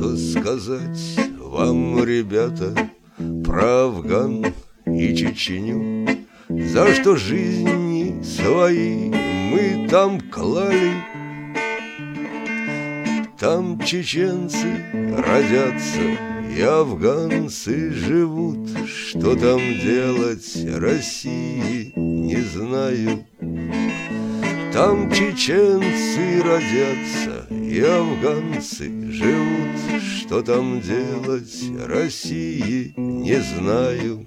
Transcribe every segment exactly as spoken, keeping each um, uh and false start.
что сказать вам, ребята, про Афган и Чечню? За что жизни свои мы там клали? Там чеченцы родятся и афганцы живут. Что там делать России, не знаю. Там чеченцы родятся и афганцы живут. Что там делать России, не знаю.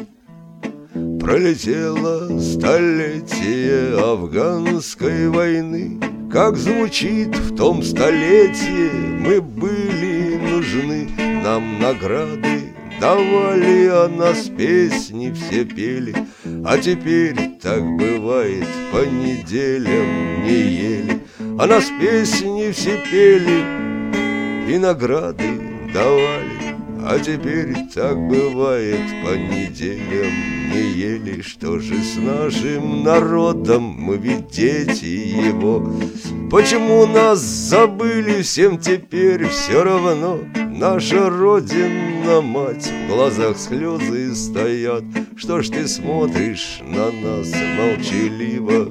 Пролетело столетие афганской войны. Как звучит в том столетии, мы были нужны. Нам награды давали, а нас песни все пели. А теперь так бывает, по неделям не ели. А нас песни все пели и награды давали. А теперь так бывает, по неделям не ели. Что же с нашим народом, мы ведь дети его? Почему нас забыли, всем теперь все равно? Наша Родина, мать, в глазах слезы стоят. Что ж ты смотришь на нас молчаливо?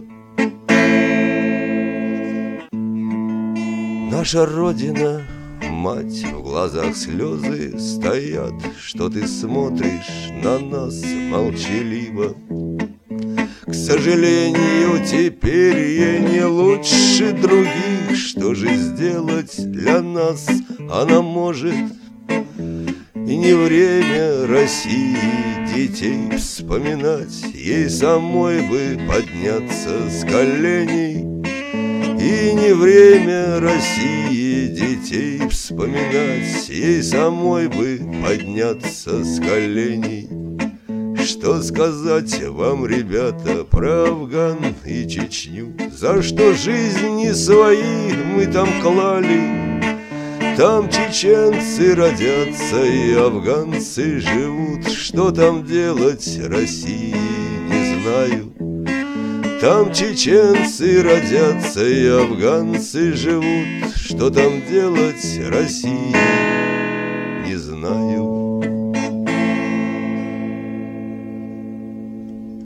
Наша Родина, мать, в глазах слезы стоят. Что ты смотришь на нас молчаливо? К сожалению, теперь я не лучше других. Что же сделать для нас она может? И не время России детей вспоминать. Ей самой бы подняться с коленей. И не время России детей вспоминать. Ей самой бы подняться с коленей. Что сказать вам, ребята, про Афган и Чечню? За что жизни свои мы там клали? Там чеченцы родятся и афганцы живут. Что там делать России, не знаю. Там чеченцы родятся и афганцы живут. Что там делать России, не знаю.